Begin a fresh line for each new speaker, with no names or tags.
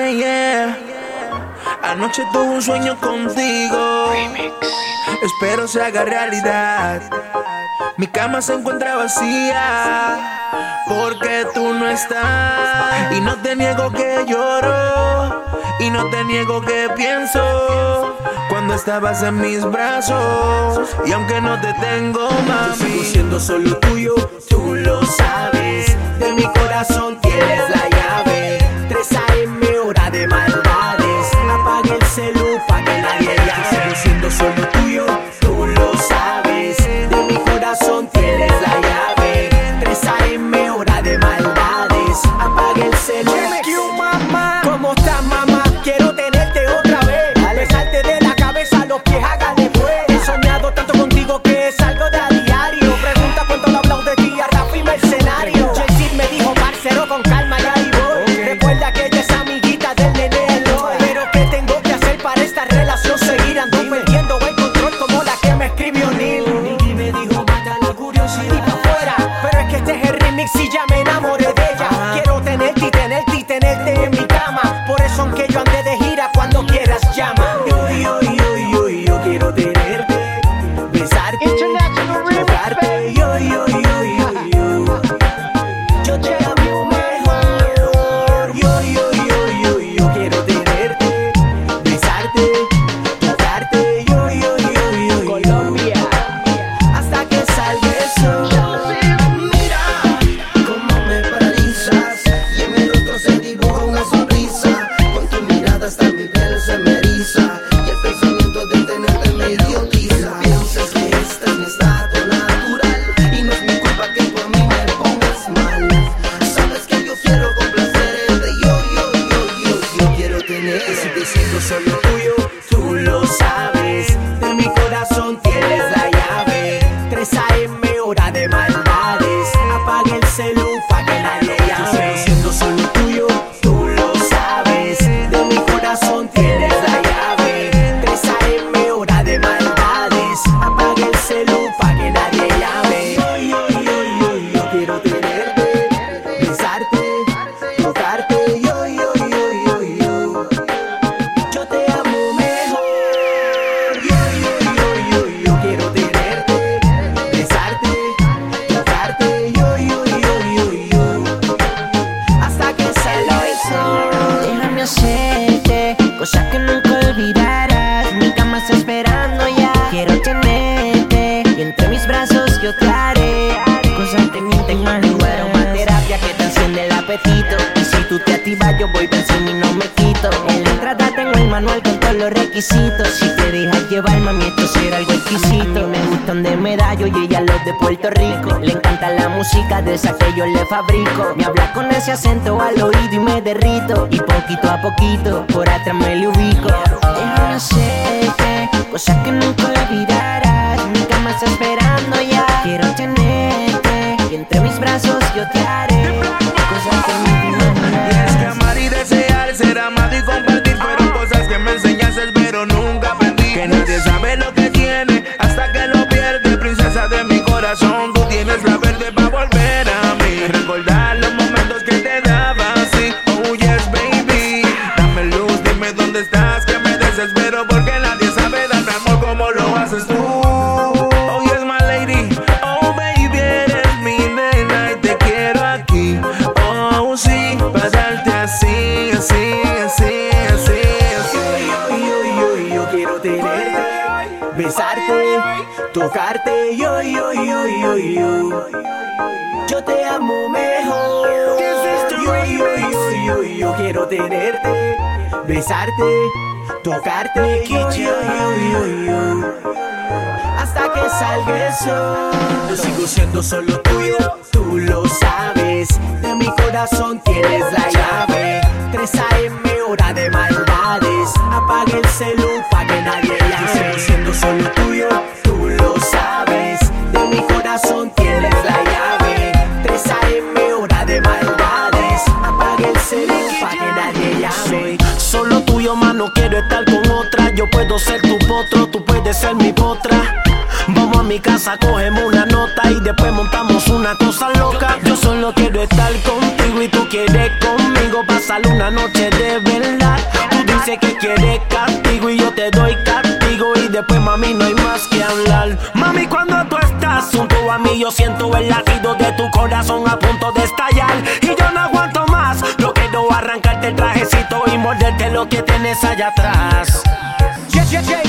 yeah, yeah. Anoche tuve un sueño contigo. Espero se haga realidad. Mi cama se encuentra vacía porque tú no estás. Y no te niego que lloro, y no te niego que pienso cuando estabas en mis brazos. Y aunque no te tengo, mami,
yo sigo siendo solo tuyo, tú lo sabes. De mi corazón tienes la llave. 3 AM, hora de maldades. Apaga el celu pa' que nadie llame. Yo sigo siendo solo tuyo, tú lo sabes. De mi corazón tienes la llave. 3 AM, hora de maldades. Apaga el celu. ¿Cómo estás, mamá? Quiero tenerte otra vez. Besarte de la cabeza a los pies, hágale pues. He soñado tanto contigo que es algo de a diario. Pregunta cuánto le he hablado de ti a Rafi Mercenario. Jay-Z me dijo, parcero, con calma, ya ahí voy. Recuerda que ella es amiguita del nene Eloy. Pero ¿qué tengo que hacer para esta relación seguir? Ando perdiendo el control como la que me escribió Neil. Nicky me dijo, mata la curiosidad y pa' afuera. Pero es que este es el remix y ya me enamoré de ella. Quiero tenerte y tenerte y tenerte en mi cama. Por eso aunque yo ande de gira, cuando quieras llama. Yo quiero tenerte, besarte, tocarte. Yo te amo mejor. Yo quiero tenerte, besarte, tocarte. Colombia, hasta que salga el sol.
Mira cómo me paralizas y en mi rostro se dibuja una sonrisa. Con tu mirada hasta mi piel se me eriza y el pensamiento de tenerte me idiotiza. Piensas que este es mi estado natural y no es mi culpa que por mí me pongas mal. Sabes que yo quiero complacerte, yo quiero tenerte.
Sigo siendo solo tuyo, tú lo sabes. De mi corazón tienes la llave. 3 AM, hora de maldades. Apaga el celu pa' que nadie llame. Sigo siendo solo tuyo, tú lo sabes. De mi corazón tienes la llave. 3 AM, hora de maldades. Apaga el celu pa' que nadie llame. Yo quiero tenerte, besarte, tocarte. Yo te amo mejor. Yo quiero tenerte, besarte, tocarte. Hasta que salga el sol.
Déjame hacerte cosas que nunca olvidarás. Mi cama está esperando ya. Quiero tenerte y entre mis brazos yo te haré cosas que ni te imaginas. Aromaterapia que te enciende el apetito. Y si tú te activas yo voy por encima y no me quito. En la entrada tengo el manual con todos los requisitos. Si te dejas llevar, mami, esto será algo exquisito. Me gustan de medallo y ella los de Puerto Rico. Le encanta la música de esa que yo le fabrico. Me habla con ese acento al oído y me derrito. Y poquito a poquito por atrás me le ubico. Déjame hacerte cosas que nunca olvidarás. Mi cama está esperando ya. Quiero tenerte y entre mis brazos yo te haré cosas que ni te imaginas.
tienes que amar y desear, ser amado y compartir. Fueron cosas que me enseñaste pero nunca aprendí. Que nadie sabe lo que tiene hasta que lo pierde. Princesa de mi corazón, tú tienes la verde para volver a mí. Recordar los momentos que te daba así. Oh yes baby, dame luz, dime dónde estás, que me desespero porque nadie sabe darme amor como lo haces tú. Oh yes my lady, oh baby, eres mi nena y te quiero aquí. Oh sí, para darte así.
Yo quiero tenerte, besarte, tocarte. Yo te amo mejor. Yo quiero tenerte, besarte, tocarte. Hasta que salga el sol. Yo sigo siendo solo tuyo, tú lo sabes. De mi corazón tienes la llave. 3 AM, hora de maldades. Apaga el celu pa' que nadie llame. Yo sigo siendo solo tuyo, tú lo sabes. De mi corazón tienes la llave. 3 AM, hora de maldades. Apaga el celu pa' que nadie llame. Solo tuyo, más no quiero estar con otra. Yo puedo ser tu potro, tú puedes ser mi potra. Vamos a mi casa, cogemos una nota y después montamos una cosa loca. Yo solo quiero estar contigo y tú quieres conmigo, pasar una noche de verdad. yo siento el latido de tu corazón a punto de estallar. Y yo no aguanto más, no quiero arrancarte el trajecito y morderte lo que tienes allá atrás.